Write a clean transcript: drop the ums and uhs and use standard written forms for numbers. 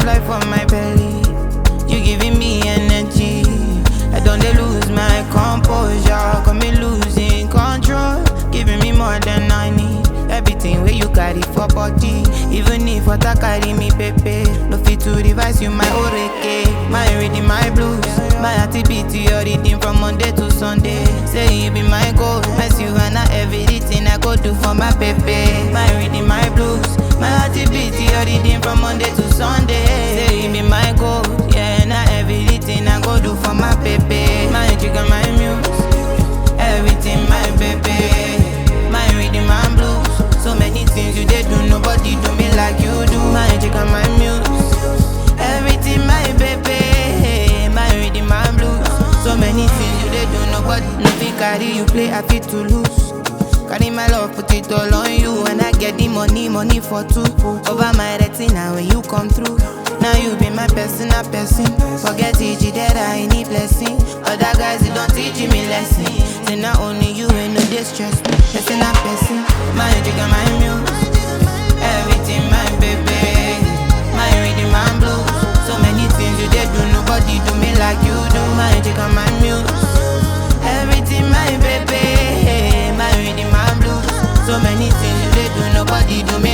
life on my belly. You giving me energy. I don't dey lose my composure. Got me losing control. Giving me more than I need. Everything where you carry for body. Even if water carry me, pepe. No fit to revise you, my oreke. My reading, my blues. My activity, your reading from Monday to Sunday. Say you be my goal. Mess you and everything I go do for my pepe. My reading, my blues. My activity, your reading from Monday to Sunday. Say you be my goal. Yeah, and everything I go do for my pepe. My chicken, my muse. Everything, my pepe. My reading, my blues. So many things you did do, nobody do me like you do. My chicken, my muse. Everything, my baby. My reading, my blues. So many things you did do, nobody. Nothing carry you play, I fit to lose. Carry my love, put it all on you. And I get the money for two. Over my retina when you come through. Now you be my personal person. Forget it, that I need blessing. Other guys, they don't teach me lesson. Say not only you ain't no distress me. Person a person, my chicken, my muse. Everything, my baby. My reading, my blues. So many things you did do, nobody do me like you do. My chicken, my muse. Everything, my baby. My reading, my blues. So many things you did do, nobody do me